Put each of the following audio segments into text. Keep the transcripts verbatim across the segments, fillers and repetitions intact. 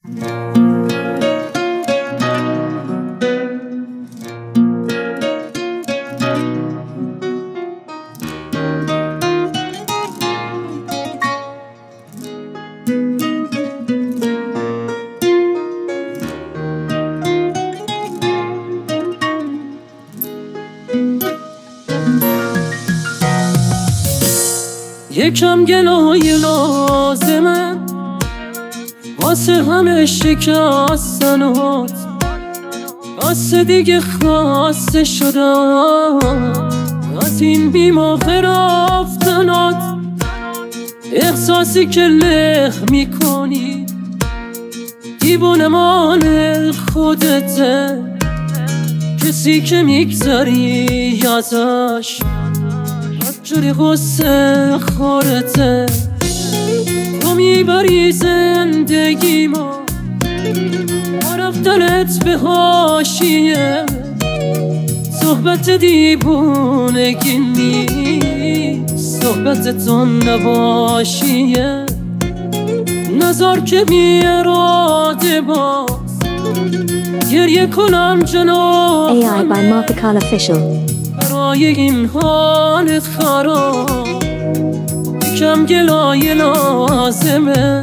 یکم گلای لازمه واسه همه شکستنات، بس دیگه خسته شدم از این بی‌موقع رفتنات. احساسی که له میکنی دیوونه مال خودته، کسی که میگذری ازش جوری غصه خورته. تو میبری زندگی ما با رفتنت به حاشیه، صحبت دیوونگی نیست، صحبت تو نباشیه. نظر که بی اراده باز گریه کنم جناب A I by Marfikal Official. برای این حالت خراب یکم گلای لازمه.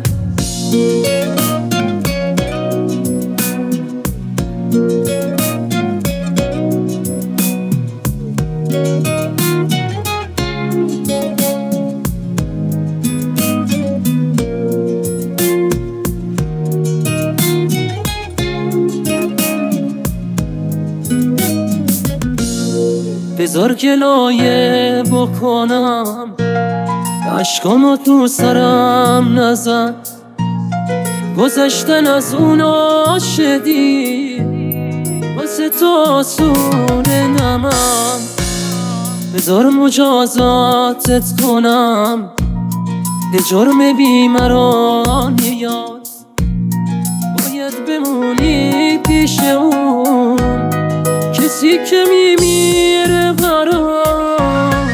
بذار گلایه بکنم، عشقامو تو سرم نزن، گذشتن از اون عاشقی واسه تو آسونه نمم. بذار مجازاتت کنم به جرم بیمرانی یاد، باید بمونی پیش اون کسی که میمیره برام.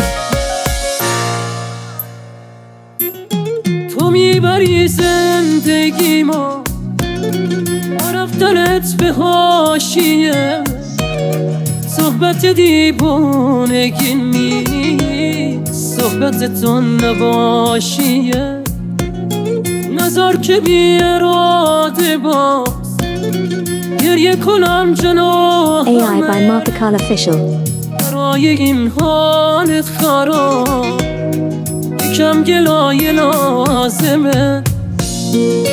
تو میبری زندگی ما با رفتنت به حاشیه، صحبت دیوونگی نیست، صحبت تو نباشیه. نظر که بی اراده باز گریه کنم جناب A I by Marfikal Official. برای این حالت خراب یکم گلای لازمه.